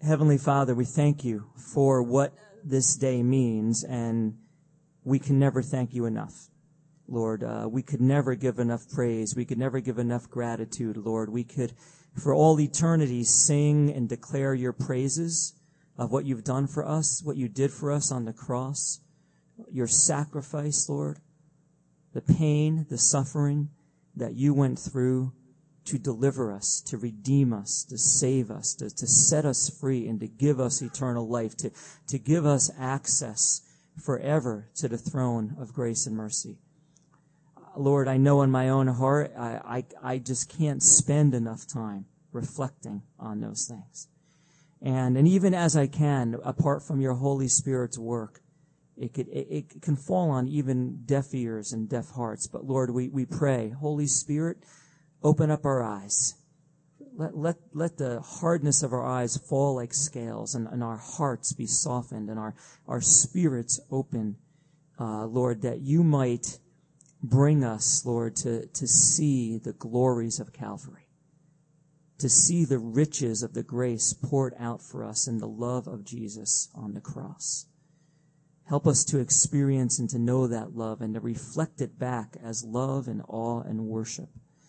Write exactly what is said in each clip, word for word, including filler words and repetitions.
Heavenly Father, we thank you for what this day means, and we can never thank you enough. Lord, uh, we could never give enough praise. We could never give enough gratitude, Lord. We could, for all eternity, sing and declare your praises of what you've done for us, what you did for us on the cross, your sacrifice, Lord, the pain, the suffering that you went through to deliver us, to redeem us, to save us, to, to set us free, and to give us eternal life, to, to give us access forever to the throne of grace and mercy. Lord, I know in my own heart, I, I, I just can't spend enough time reflecting on those things. And, and even as I can, apart from your Holy Spirit's work, it could, it, it can fall on even deaf ears and deaf hearts. But Lord, we, we pray, Holy Spirit, open up our eyes. Let, let, let the hardness of our eyes fall like scales, and, and our hearts be softened, and our, our spirits open, uh, Lord, that you might bring us, Lord, to, to see the glories of Calvary, to see the riches of the grace poured out for us in the love of Jesus on the cross. Help us to experience and to know that love and to reflect it back as love and awe and worship.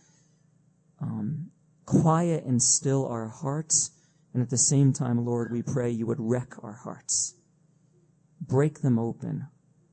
Um, quiet and still our hearts, and at the same time, Lord, we pray you would wreck our hearts. Break them open.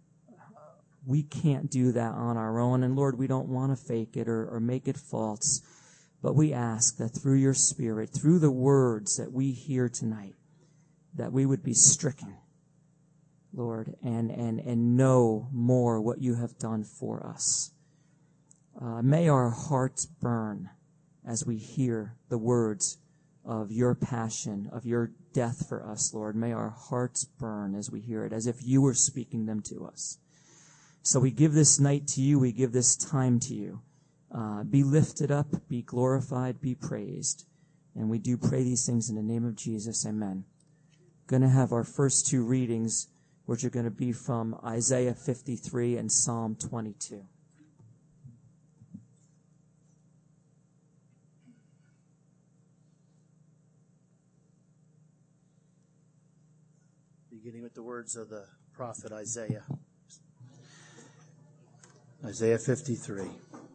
We can't do that on our own, and Lord, we don't want to fake it or, or make it false, but we ask that through your Spirit, through the words that we hear tonight, that we would be stricken, Lord, and, and, and know more what you have done for us. Uh, may our hearts burn as we hear the words of your passion, of your death for us, Lord. May our hearts burn as we hear it, as if you were speaking them to us. So we give this night to you. We give this time to you. Uh, be lifted up, be glorified, be praised. And we do pray these things in the name of Jesus. Amen. Going to have our first two readings, which are going to be from Isaiah fifty-three and Psalm twenty-two. Beginning with the words of the prophet Isaiah. Isaiah fifty-three.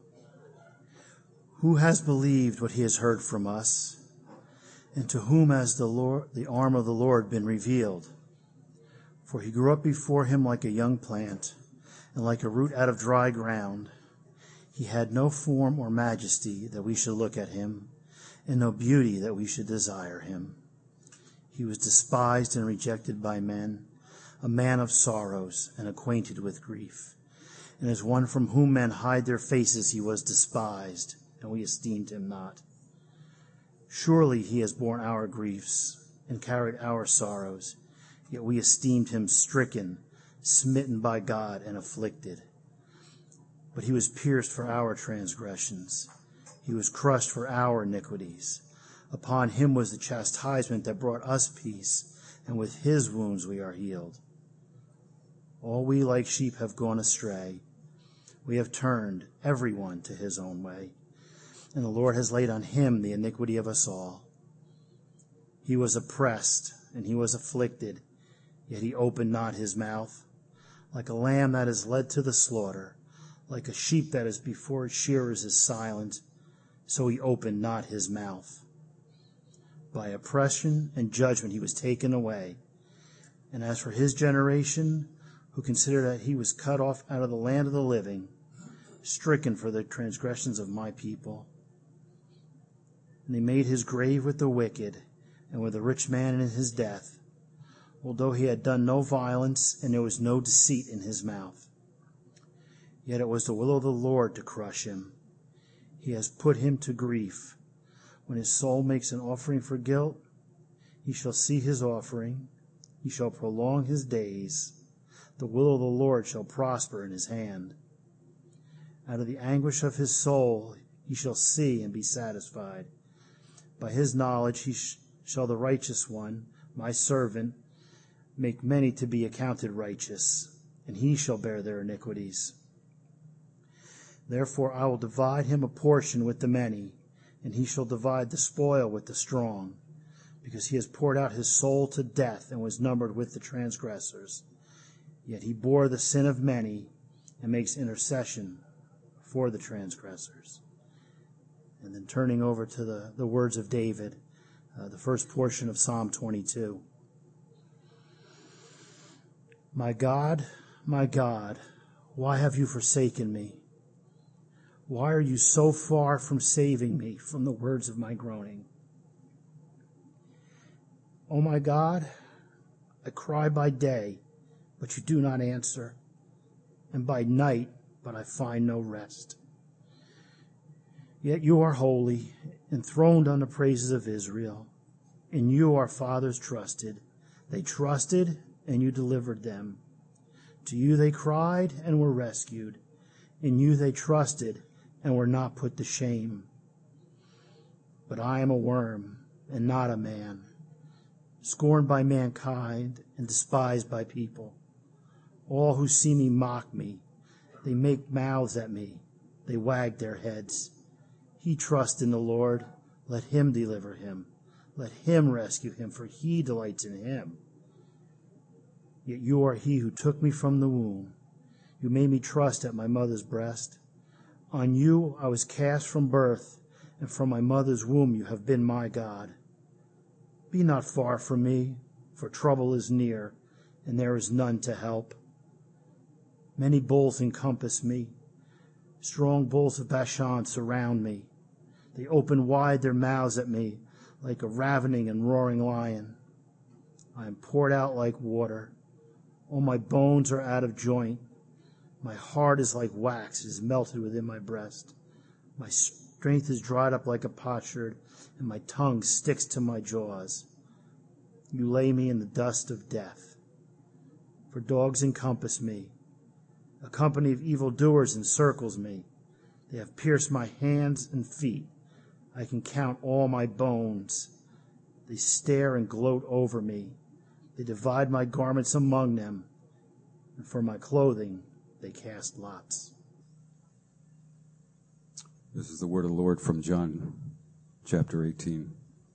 Who has believed what he has heard from us? And to whom has the Lord, the arm of the Lord been revealed? For he grew up before him like a young plant, and like a root out of dry ground. He had no form or majesty that we should look at him, and no beauty that we should desire him. He was despised and rejected by men, a man of sorrows and acquainted with grief. And as one from whom men hide their faces, he was despised, and we esteemed him not. Surely he has borne our griefs and carried our sorrows, yet we esteemed him stricken, smitten by God, and afflicted. But he was pierced for our transgressions. He was crushed for our iniquities. Upon him was the chastisement that brought us peace, and with his wounds we are healed. All we like sheep have gone astray. We have turned every one to his own way, and the Lord has laid on him the iniquity of us all. He was oppressed, and he was afflicted, yet he opened not his mouth. Like a lamb that is led to the slaughter, like a sheep that is before its shearers is silent, so he opened not his mouth. By oppression and judgment he was taken away. And as for his generation, who consider that he was cut off out of the land of the living, stricken for the transgressions of my people. And they made his grave with the wicked, and with a rich man in his death, although he had done no violence, and there was no deceit in his mouth. Yet it was the will of the Lord to crush him. He has put him to grief. When his soul makes an offering for guilt, he shall see his offering. He shall prolong his days. The will of the Lord shall prosper in his hand. Out of the anguish of his soul he shall see and be satisfied. By his knowledge he sh- shall the righteous one, my servant, make many to be accounted righteous, and he shall bear their iniquities. Therefore I will divide him a portion with the many, and he shall divide the spoil with the strong, because he has poured out his soul to death and was numbered with the transgressors. Yet he bore the sin of many and makes intercession for the transgressors. And then turning over to the, the words of David, uh, the first portion of Psalm twenty-two. My God, my God, why have you forsaken me? Why are you so far from saving me from the words of my groaning? O my God, I cry by day, but you do not answer, and by night, but I find no rest. Yet you are holy, enthroned on the praises of Israel. In you our fathers trusted. They trusted, and you delivered them. To you they cried, and were rescued. In you they trusted, and were not put to shame. But I am a worm, and not a man, scorned by mankind, and despised by people. All who see me mock me. They make mouths at me. They wag their heads. He trusts in the Lord. Let him deliver him. Let him rescue him, for he delights in him. Yet you are he who took me from the womb. You made me trust at my mother's breast. On you I was cast from birth, and from my mother's womb you have been my God. Be not far from me, for trouble is near, and there is none to help. Many bulls encompass me. Strong bulls of Bashan surround me. They open wide their mouths at me like a ravening and roaring lion. I am poured out like water. All my bones are out of joint. My heart is like wax, it is melted within my breast. My strength is dried up like a potsherd, and my tongue sticks to my jaws. You lay me in the dust of death. For dogs encompass me. A company of evildoers encircles me. They have pierced my hands and feet. I can count all my bones. They stare and gloat over me. They divide my garments among them, and for my clothing they cast lots. This is the word of the Lord from John chapter eighteen.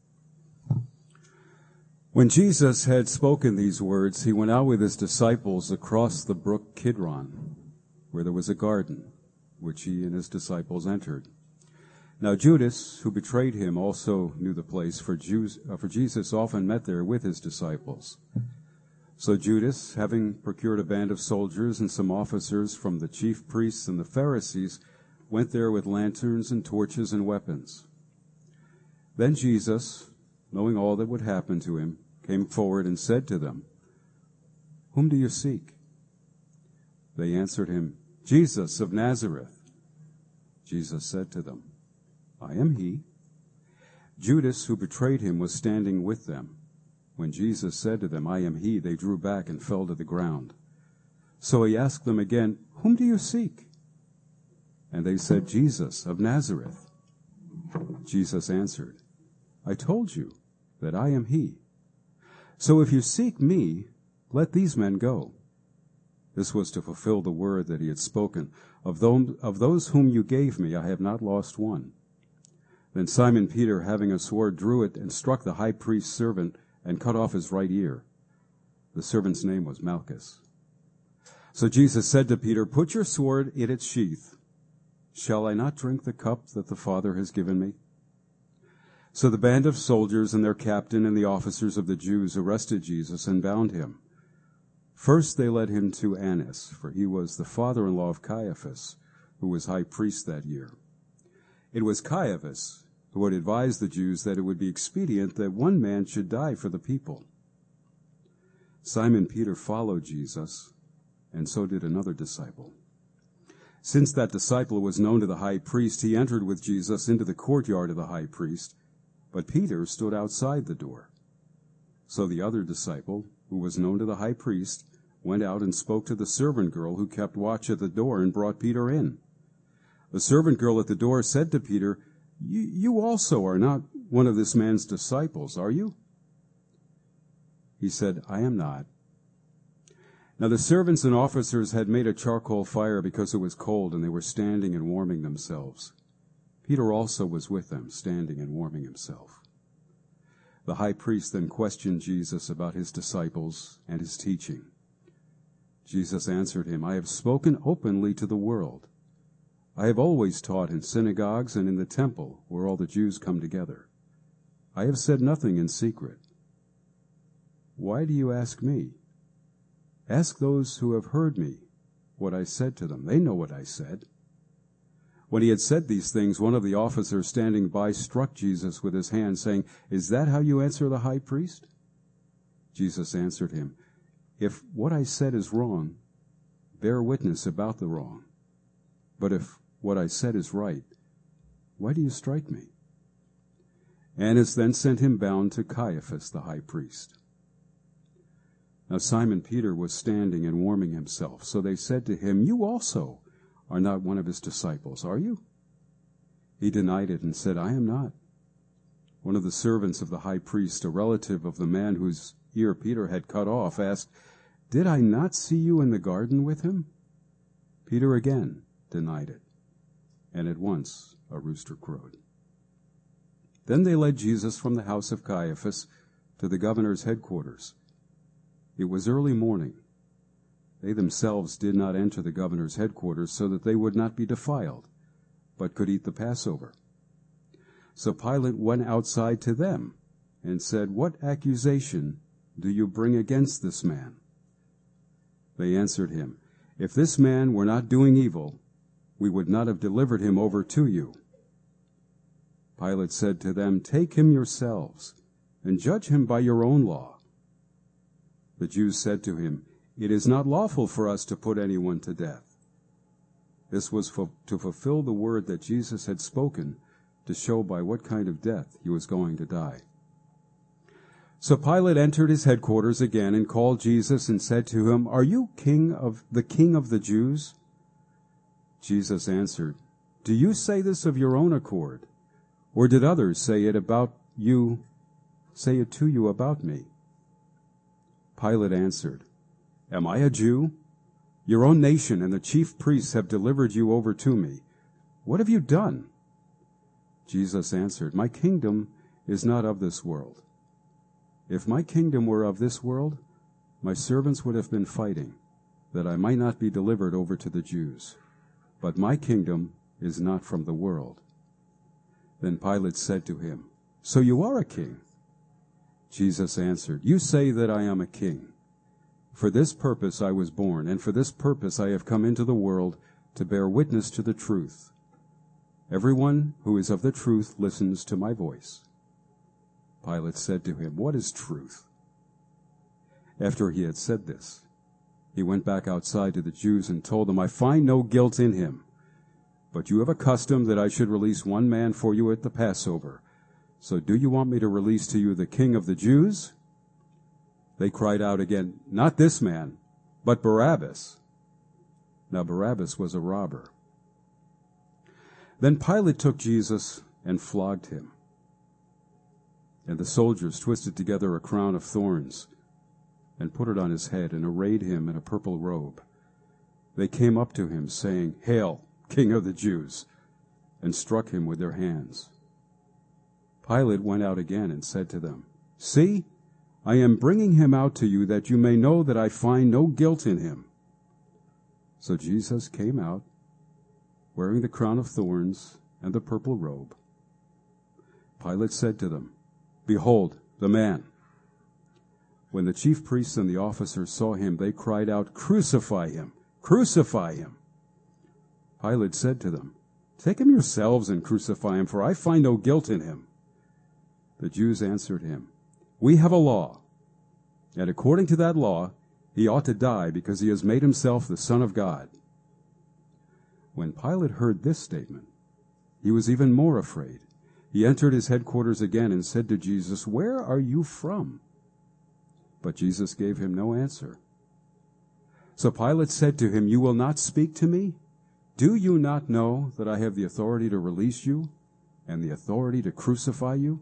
When Jesus had spoken these words, he went out with his disciples across the brook Kidron, where there was a garden, which he and his disciples entered. Now Judas, who betrayed him, also knew the place, for, Jews, uh, for Jesus often met there with his disciples. So Judas, having procured a band of soldiers and some officers from the chief priests and the Pharisees, went there with lanterns and torches and weapons. Then Jesus, knowing all that would happen to him, came forward and said to them, "Whom do you seek?" They answered him, "Jesus of Nazareth." Jesus said to them, "I am he." Judas, who betrayed him, was standing with them. When Jesus said to them, "I am he," they drew back and fell to the ground. So he asked them again, "Whom do you seek?" And they said, "Jesus of Nazareth." Jesus answered, "I told you that I am he. So if you seek me, let these men go." This was to fulfill the word that he had spoken. Of those whom you gave me, I have not lost one. Then Simon Peter, having a sword, drew it and struck the high priest's servant and cut off his right ear. The servant's name was Malchus. So Jesus said to Peter, "Put your sword in its sheath. Shall I not drink the cup that the Father has given me?" So the band of soldiers and their captain and the officers of the Jews arrested Jesus and bound him. First they led him to Annas, for he was the father-in-law of Caiaphas, who was high priest that year. It was Caiaphas who had advised the Jews that it would be expedient that one man should die for the people. Simon Peter followed Jesus, and so did another disciple. Since that disciple was known to the high priest, he entered with Jesus into the courtyard of the high priest, but Peter stood outside the door. So the other disciple, who was known to the high priest, went out and spoke to the servant girl who kept watch at the door and brought Peter in. The servant girl at the door said to Peter, "You, you also are not one of this man's disciples, are you?" He said, "I am not." Now the servants and officers had made a charcoal fire because it was cold, and they were standing and warming themselves. Peter also was with them, standing and warming himself. The high priest then questioned Jesus about his disciples and his teaching. Jesus answered him, I have spoken openly to the world. I have always taught in synagogues and in the temple where all the Jews come together. I have said nothing in secret. Why do you ask me? Ask those who have heard me what I said to them. They know what I said. When he had said these things, one of the officers standing by struck Jesus with his hand, saying, Is that how you answer the high priest? Jesus answered him, If what I said is wrong, bear witness about the wrong. But if what I said is right, why do you strike me? Annas then sent him bound to Caiaphas the high priest. Now Simon Peter was standing and warming himself. So they said to him, You also are not one of his disciples, are you? He denied it and said, I am not. One of the servants of the high priest, a relative of the man whose ear Peter had cut off, asked, Did I not see you in the garden with him? Peter again denied it, and at once a rooster crowed. Then they led Jesus from the house of Caiaphas to the governor's headquarters. It was early morning. They themselves did not enter the governor's headquarters so that they would not be defiled, but could eat the Passover. So Pilate went outside to them and said, What accusation do you bring against this man? They answered him, If this man were not doing evil, we would not have delivered him over to you. Pilate said to them, Take him yourselves and judge him by your own law. The Jews said to him, It is not lawful for us to put anyone to death. This was for, to fulfill the word that Jesus had spoken, to show by what kind of death he was going to die. So Pilate entered his headquarters again and called Jesus and said to him, Are you king of the king of the Jews? Jesus answered, Do you say this of your own accord, or did others say it about you, say it to you about me? Pilate answered, Am I a Jew? Your own nation and the chief priests have delivered you over to me. What have you done? Jesus answered, My kingdom is not of this world. If my kingdom were of this world, my servants would have been fighting, that I might not be delivered over to the Jews. But my kingdom is not from the world. Then Pilate said to him, So you are a king? Jesus answered, You say that I am a king. For this purpose I was born, and for this purpose I have come into the world, to bear witness to the truth. Everyone who is of the truth listens to my voice. Pilate said to him, What is truth? After he had said this, he went back outside to the Jews and told them, I find no guilt in him. But you have a custom that I should release one man for you at the Passover. So do you want me to release to you the king of the Jews? They cried out again, Not this man, but Barabbas. Now Barabbas was a robber. Then Pilate took Jesus and flogged him. And the soldiers twisted together a crown of thorns and put it on his head and arrayed him in a purple robe. They came up to him, saying, Hail, King of the Jews, and struck him with their hands. Pilate went out again and said to them, See, I am bringing him out to you that you may know that I find no guilt in him. So Jesus came out, wearing the crown of thorns and the purple robe. Pilate said to them, Behold, the man. When the chief priests and the officers saw him, they cried out, Crucify him! Crucify him! Pilate said to them, Take him yourselves and crucify him, for I find no guilt in him. The Jews answered him, We have a law, and according to that law he ought to die because he has made himself the Son of God. When Pilate heard this statement, he was even more afraid. He entered his headquarters again and said to Jesus, Where are you from? But Jesus gave him no answer. So Pilate said to him, You will not speak to me? Do you not know that I have the authority to release you and the authority to crucify you?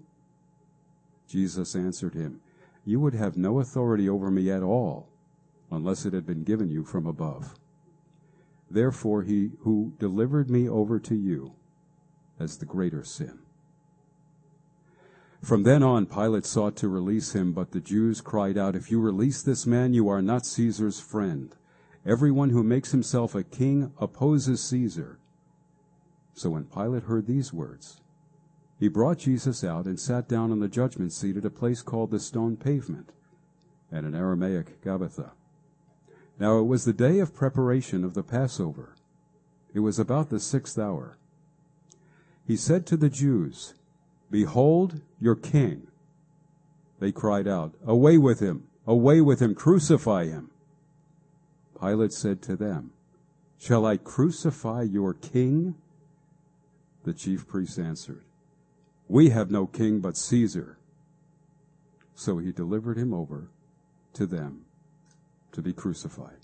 Jesus answered him, You would have no authority over me at all unless it had been given you from above. Therefore he who delivered me over to you has the greater sin. From then on, Pilate sought to release him, but the Jews cried out, "If you release this man, you are not Caesar's friend. Everyone who makes himself a king opposes Caesar." So when Pilate heard these words, he brought Jesus out and sat down on the judgment seat at a place called the Stone Pavement, and in Aramaic, Gabbatha. Now it was the day of preparation of the Passover. It was about the sixth hour. He said to the Jews, "Behold your king." They cried out, "Away with him! Away with him! Crucify him!" Pilate said to them, "Shall I crucify your king?" The chief priests answered, "We have no king but Caesar." So he delivered him over to them to be crucified.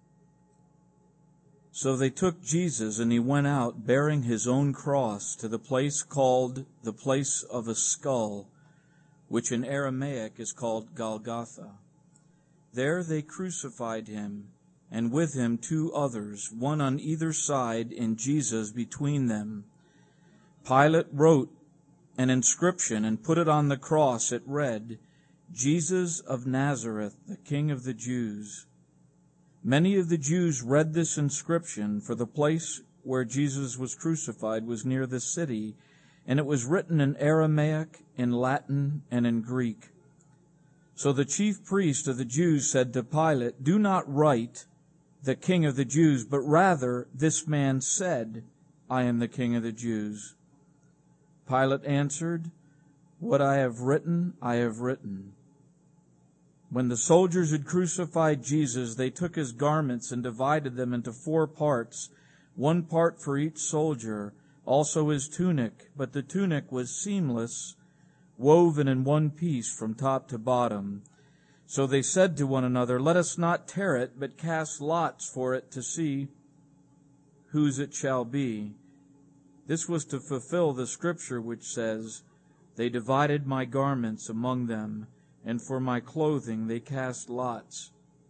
So they took Jesus, and he went out, bearing his own cross, to the place called the place of a skull, which in Aramaic is called Golgotha. There they crucified him, and with him two others, one on either side, and Jesus between them. Pilate wrote an inscription and put it on the cross. It read, "Jesus of Nazareth, the King of the Jews." Many of the Jews read this inscription, for the place where Jesus was crucified was near the city, and it was written in Aramaic, in Latin, and in Greek. So the chief priest of the Jews said to Pilate, "Do not write, 'the King of the Jews,' but rather, 'This man said, I am the King of the Jews.'" Pilate answered, "What I have written, I have written." When the soldiers had crucified Jesus, they took his garments and divided them into four parts, one part for each soldier, also his tunic. But the tunic was seamless, woven in one piece from top to bottom. So they said to one another, "Let us not tear it, but cast lots for it to see whose it shall be." This was to fulfill the scripture which says, "They divided my garments among them, and for my clothing they cast lots."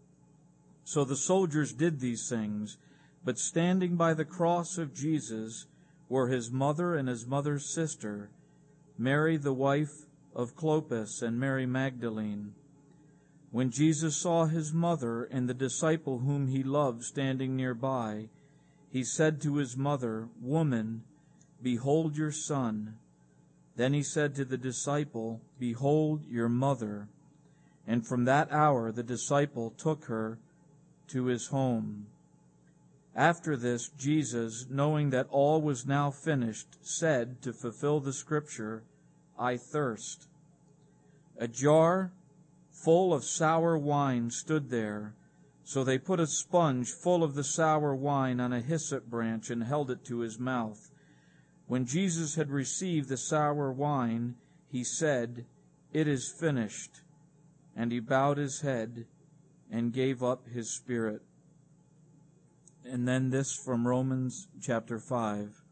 So the soldiers did these things, but standing by the cross of Jesus were his mother and his mother's sister, Mary the wife of Clopas, and Mary Magdalene. When Jesus saw his mother and the disciple whom he loved standing nearby, he said to his mother, "Woman, behold your son." Then he said to the disciple, "Behold your mother." And from that hour the disciple took her to his home. After this, Jesus, knowing that all was now finished, said, to fulfill the scripture, "I thirst." A jar full of sour wine stood there. So they put a sponge full of the sour wine on a hyssop branch and held it to his mouth. When Jesus had received the sour wine, he said, "It is finished." And he bowed his head and gave up his spirit. And then this from Romans chapter five.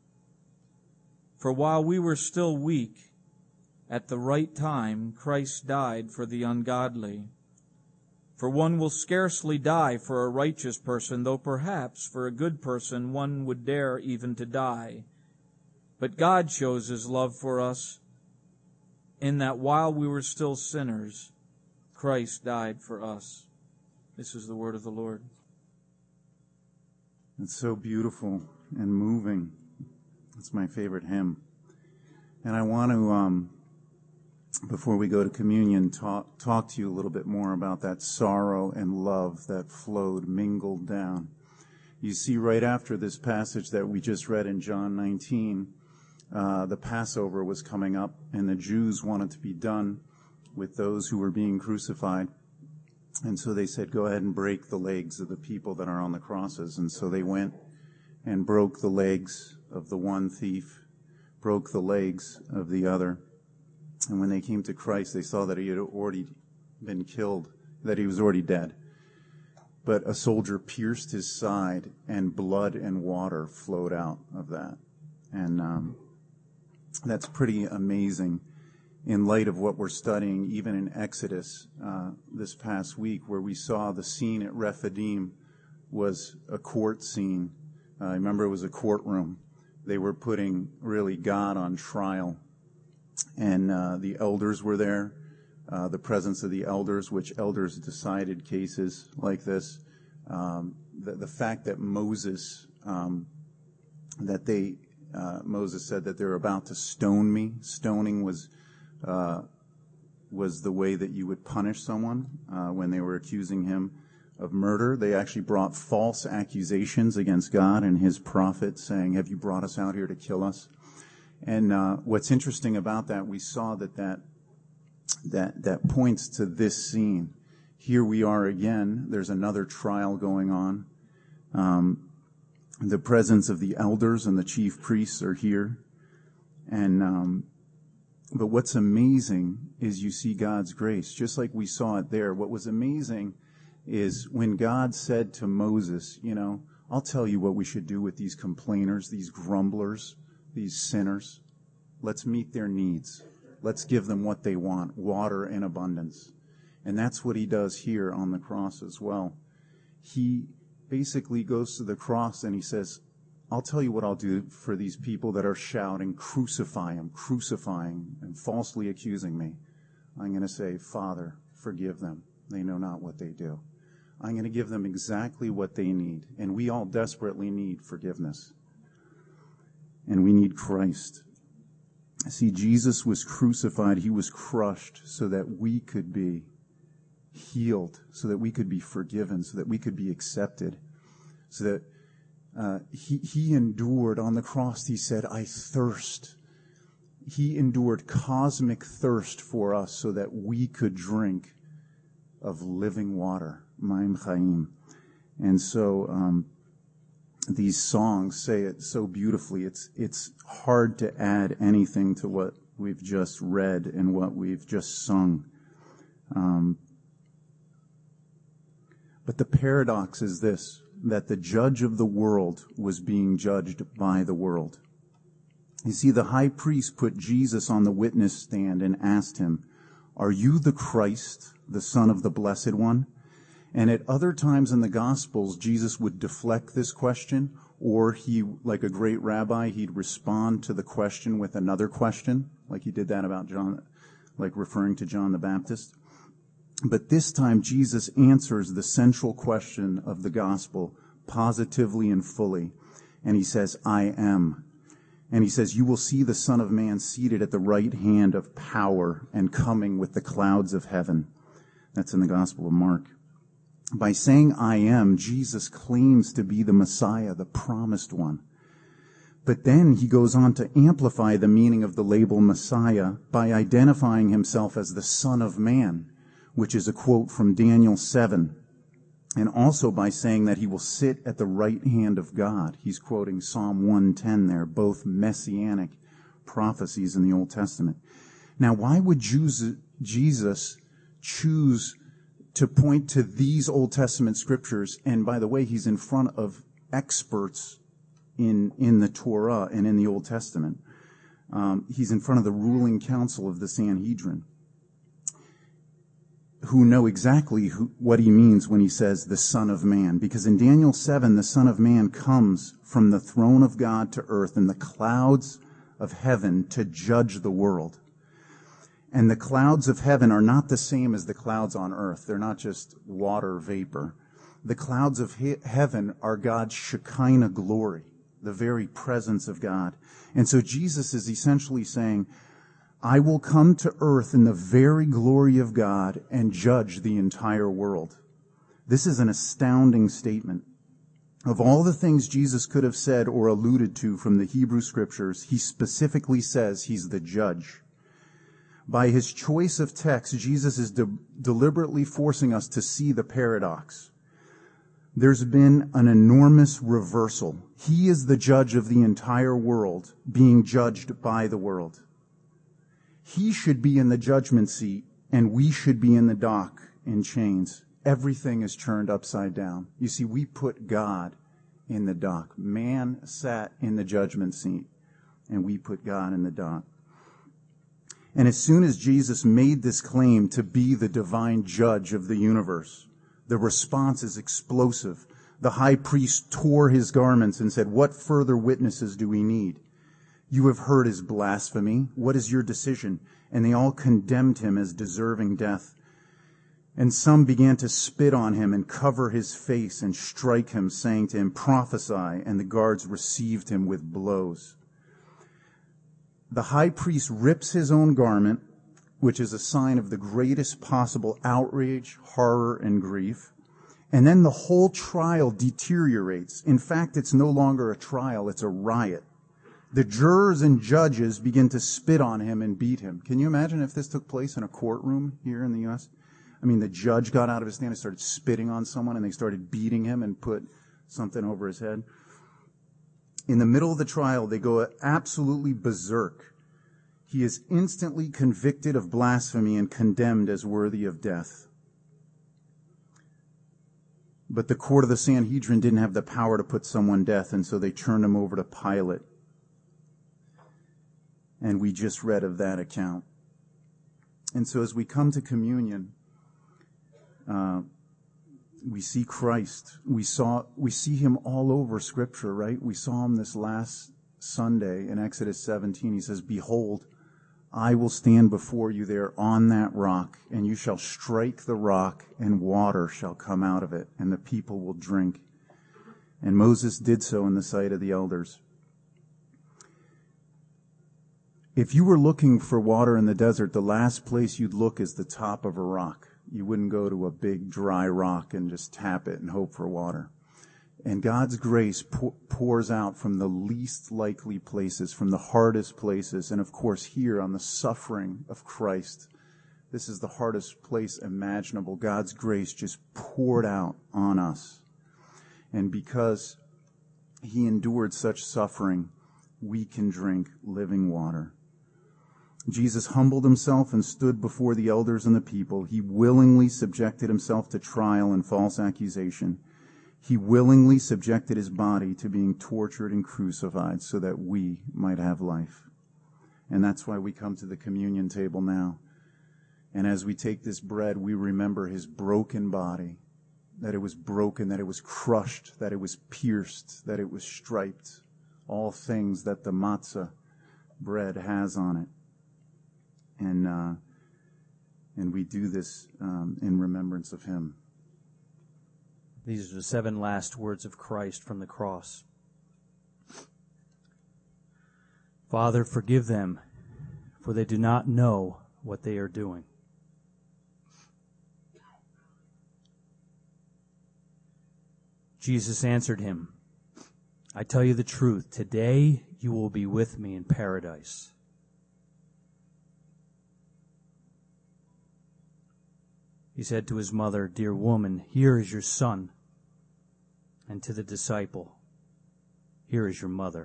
For while we were still weak, at the right time Christ died for the ungodly. For one will scarcely die for a righteous person, though perhaps for a good person one would dare even to die. But God shows his love for us in that while we were still sinners, Christ died for us. This is the word of the Lord. It's so beautiful and moving. It's my favorite hymn. And I want to, um, before we go to communion, talk, talk to you a little bit more about that sorrow and love that flowed, mingled down. You see right after this passage that we just read in John nineteen, uh, the Passover was coming up, and the Jews wanted to be done with those who were being crucified. And so they said, "Go ahead and break the legs of the people that are on the crosses." And so they went and broke the legs of the one thief, broke the legs of the other. And when they came to Christ, they saw that he had already been killed, that he was already dead. But a soldier pierced his side, and blood and water flowed out of that. And um, that's pretty amazing in light of what we're studying, even in Exodus uh, this past week, where we saw the scene at Rephidim was a court scene. Uh, I remember it was a courtroom. They were putting really God on trial. and uh, the elders were there, uh, the presence of the elders, which elders decided cases like this. Um, the, the fact that Moses, um, that they, uh, Moses said that they're about to stone me. Stoning was, uh, was the way that you would punish someone, uh, when they were accusing him of murder. They actually brought false accusations against God and his prophet, saying, have you brought us out here to kill us? And, uh, what's interesting about that, we saw that that, that, that points to this scene. Here we are again. There's another trial going on. Um, the presence of the elders and the chief priests are here. And, um, but what's amazing is you see God's grace, just like we saw it there. What was amazing is when God said to Moses, you know, I'll tell you what we should do with these complainers, these grumblers, these sinners. Let's meet their needs. Let's give them what they want, water in abundance. And that's what he does here on the cross as well. He basically goes to the cross and he says, I'll tell you what I'll do for these people that are shouting, crucify him, crucifying and falsely accusing me. I'm going to say, Father, forgive them. They know not what they do. I'm going to give them exactly what they need. And we all desperately need forgiveness. And we need Christ. See, Jesus was crucified. He was crushed so that we could be healed, so that we could be forgiven, so that we could be accepted, so that uh, he, he endured on the cross. He said, I thirst. He endured cosmic thirst for us so that we could drink of living water, Maim Chaim. And so um, these songs say it so beautifully. It's it's hard to add anything to what we've just read and what we've just sung. Um, But the paradox is this, that the judge of the world was being judged by the world. You see, the high priest put Jesus on the witness stand and asked him, are you the Christ, the Son of the Blessed One? And at other times in the Gospels, Jesus would deflect this question, or he, like a great rabbi, he'd respond to the question with another question, like he did that about John, like referring to John the Baptist. But this time, Jesus answers the central question of the gospel positively and fully. And he says, I am. And he says, you will see the Son of Man seated at the right hand of power and coming with the clouds of heaven. That's in the Gospel of Mark. By saying I am, Jesus claims to be the Messiah, the promised one. But then he goes on to amplify the meaning of the label Messiah by identifying himself as the Son of Man, which is a quote from Daniel seven, and also by saying that he will sit at the right hand of God. He's quoting Psalm one ten there, both messianic prophecies in the Old Testament. Now, why would Jesus choose to point to these Old Testament scriptures? And by the way, he's in front of experts in, in the Torah and in the Old Testament. Um, he's in front of the ruling council of the Sanhedrin, who know exactly who, what he means when he says the Son of Man. Because in Daniel seven, the Son of Man comes from the throne of God to earth in the clouds of heaven to judge the world. And the clouds of heaven are not the same as the clouds on earth. They're not just water vapor. The clouds of he- heaven are God's Shekinah glory, the very presence of God. And so Jesus is essentially saying, I will come to earth in the very glory of God and judge the entire world. This is an astounding statement. Of all the things Jesus could have said or alluded to from the Hebrew Scriptures, he specifically says he's the judge. By his choice of text, Jesus is de- deliberately forcing us to see the paradox. There's been an enormous reversal. He is the judge of the entire world, being judged by the world. He should be in the judgment seat, and we should be in the dock in chains. Everything is turned upside down. You see, we put God in the dock. Man sat in the judgment seat, and we put God in the dock. And as soon as Jesus made this claim to be the divine judge of the universe, the response is explosive. The high priest tore his garments and said, what further witnesses do we need? You have heard his blasphemy. What is your decision?" And they all condemned him as deserving death. And some began to spit on him and cover his face and strike him, saying to him, "Prophesy." And the guards received him with blows. The high priest rips his own garment, which is a sign of the greatest possible outrage, horror, and grief. And then the whole trial deteriorates. In fact, it's no longer a trial, it's a riot. The jurors and judges begin to spit on him and beat him. Can you imagine if this took place in a courtroom here in the U S? I mean, the judge got out of his stand and started spitting on someone, and they started beating him and put something over his head. In the middle of the trial, they go absolutely berserk. He is instantly convicted of blasphemy and condemned as worthy of death. But the court of the Sanhedrin didn't have the power to put someone to death, and so they turned him over to Pilate. And we just read of that account. And so as we come to communion, uh, we see Christ. We saw, we see him all over Scripture, right? We saw him this last Sunday in Exodus seventeen. He says, "Behold, I will stand before you there on that rock, and you shall strike the rock, and water shall come out of it, and the people will drink." And Moses did so in the sight of the elders. If you were looking for water in the desert, the last place you'd look is the top of a rock. You wouldn't go to a big dry rock and just tap it and hope for water. And God's grace pour, pours out from the least likely places, from the hardest places, and of course here on the suffering of Christ. This is the hardest place imaginable. God's grace just poured out on us. And because he endured such suffering, we can drink living water. Jesus humbled himself and stood before the elders and the people. He willingly subjected himself to trial and false accusation. He willingly subjected his body to being tortured and crucified so that we might have life. And that's why we come to the communion table now. And as we take this bread, we remember his broken body, that it was broken, that it was crushed, that it was pierced, that it was striped. All things that the matzah bread has on it. And uh, and we do this um, in remembrance of him. These are the seven last words of Christ from the cross. "Father, forgive them, for they do not know what they are doing." Jesus answered him, "I tell you the truth, today you will be with me in paradise." He said to his mother, "Dear woman, here is your son." And to the disciple, "Here is your mother."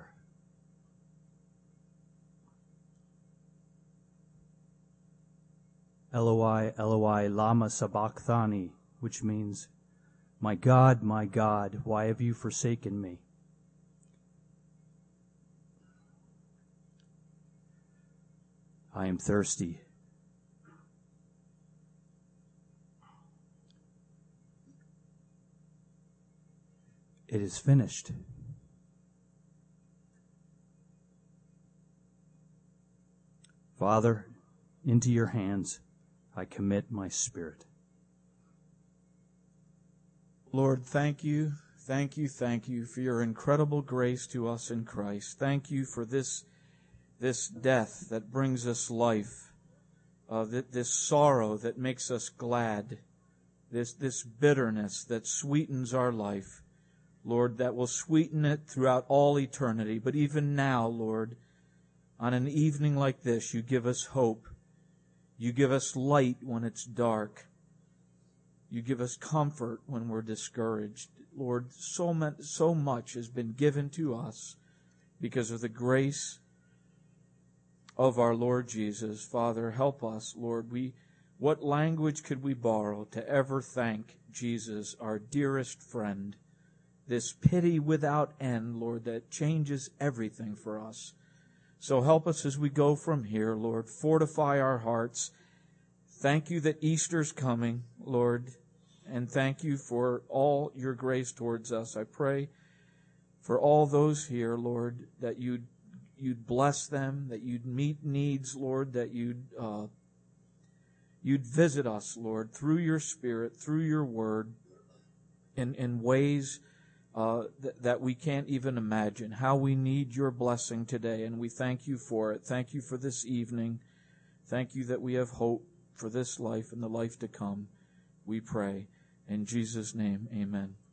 Eloi, Eloi, lama sabachthani, which means, "My God, my God, why have you forsaken me?" I am thirsty. It is finished. Father, into your hands I commit my spirit. Lord, thank you, thank you, thank you for your incredible grace to us in Christ. Thank you for this, this death that brings us life, uh, this sorrow that makes us glad, this, this bitterness that sweetens our life. Lord, that will sweeten it throughout all eternity. But even now, Lord, on an evening like this, you give us hope. You give us light when it's dark. You give us comfort when we're discouraged. Lord, so much, so much has been given to us because of the grace of our Lord Jesus. Father, help us, Lord. We, what language could we borrow to ever thank Jesus, our dearest friend? This pity without end, Lord, that changes everything for us. So help us as we go from here, Lord. Fortify our hearts. Thank you that Easter's coming, Lord, and thank you for all your grace towards us. I pray for all those here, Lord, that you'd you'd bless them, that you'd meet needs, Lord, that you'd uh, you'd visit us, Lord, through your Spirit, through your Word, in in ways uh, th- that we can't even imagine. How we need your blessing today, and we thank you for it. Thank you for this evening. Thank you that we have hope for this life and the life to come. We pray in Jesus' name, amen.